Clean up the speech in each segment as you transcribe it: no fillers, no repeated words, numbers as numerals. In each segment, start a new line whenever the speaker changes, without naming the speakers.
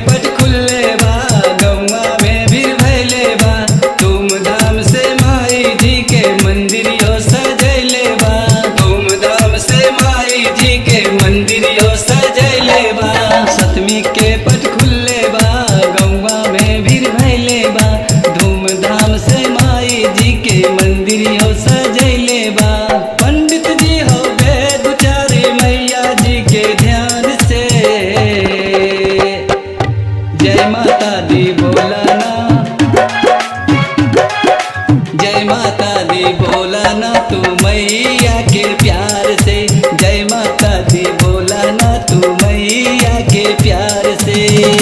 पट खुले बा गौवा में भीड़ भैले बा धूमधाम से माई जी के मंदिरियो सजैले बा धूमधाम से माई जी के मंदिरियो सजैले बा सतमी के पट खुले बा गौवा में भीड़ भैले बा धूमधाम से माई जी के मंदिरियो सजैले बा पंडित जी हो वेद उचारे मैया जी के ध्यान से जय माता दी बोलाना जय माता दी बोलाना तू मैया के प्यार से जय माता दी बोलाना तू मैया के प्यार से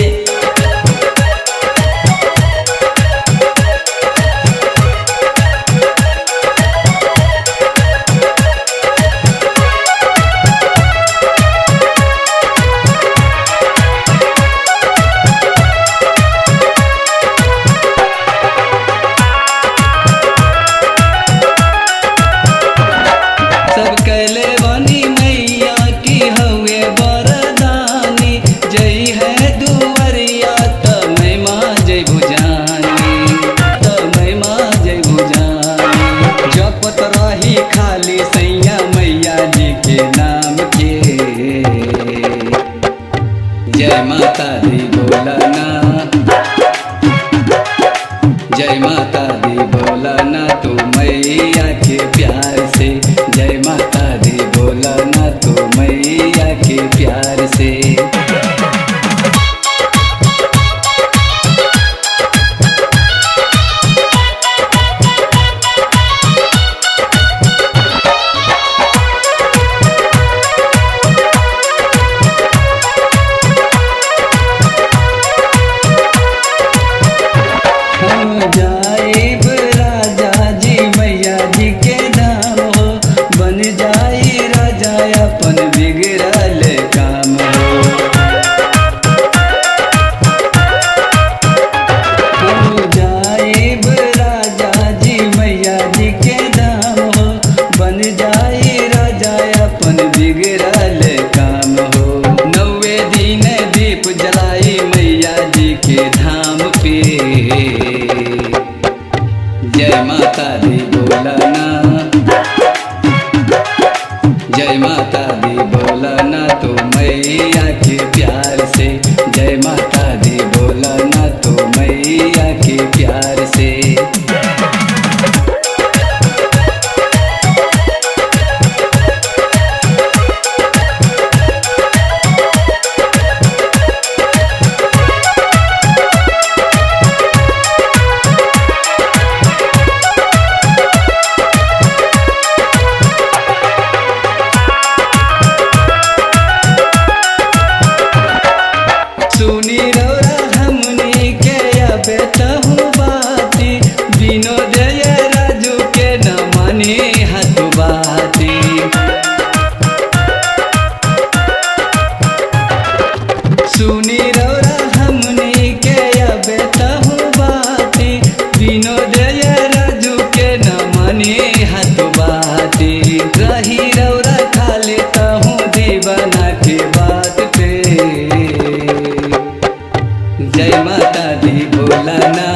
सब कैले बनी मैया की हवे बरदानी जय है दुवरिया तमय माँ जय भुजानी तमय माँ जय भुजानी जपत रही खाली सैया मैया जी के नाम के जय माता दी बोलाना जय माता दी बोलाना तू मैया के प्यार से जय माता दी बोलाना तू मैया के प्यार से हम जाइब राजा जी मैया जी के धाम हो बन जाई राजा अपन बिगड़ल काम हो हम जाइब राजा जी मैया जी के धाम हो बन जाई राजा अपन बिगड़ल काम हो 9वें दिन दीप जलाई मैया जी के धाम पे जय माता दी बोलाना जय माता दी बोलाना तो मैया के प्यार से जय माता दी बोलाना तो मैया के प्यार से सुनी रौरा हमनी के अबे तहु बाती विनोद राजू के न मानी हाथ बाती सुनी रौरा हमनी के अबे तहु बाती विनोद राजू के न मानी हाथ बाती रही रौरा खाली तहु दीवाना के बात पे जय माता दी बोलाना